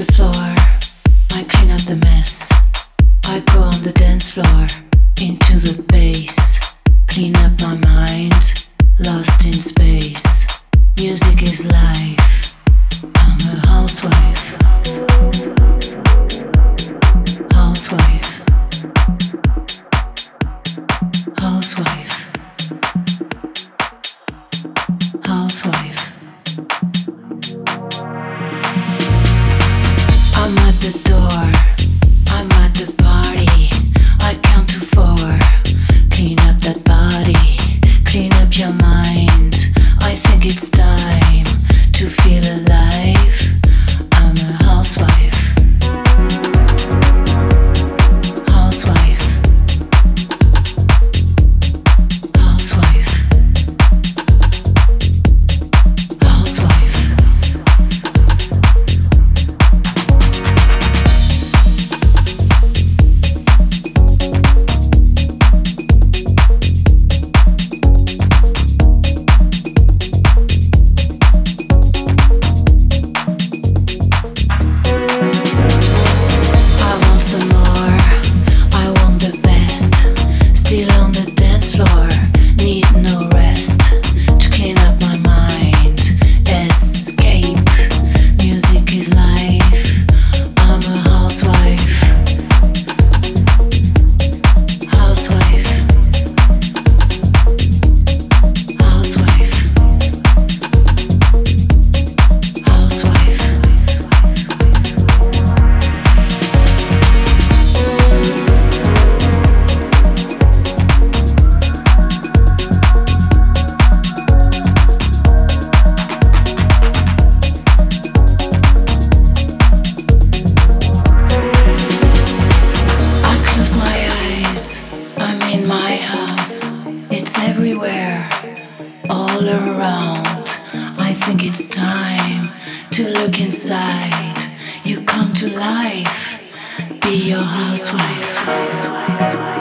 the floor, I clean up the mess. I go on the dance floor, into the bass. Clean up my mind, lost in space. Music is life, I'm a housewife. Housewife. Housewife. Housewife. I'm at the door, I'm at the party. I count to 4. Clean up that body, clean up your mind. I think it's time to feel alive. I'm a housewife. Housewife. Housewife. Housewife. I want some more, I want the best. Still on the dance floor, need no rest. To clean up my mind, escape. Music is life, I'm a housewife. Housewife. Housewife. Housewife. I close my eyes, I'm in my house. It's everywhere, all around. I think it's time to look inside. You come to life, be your housewife.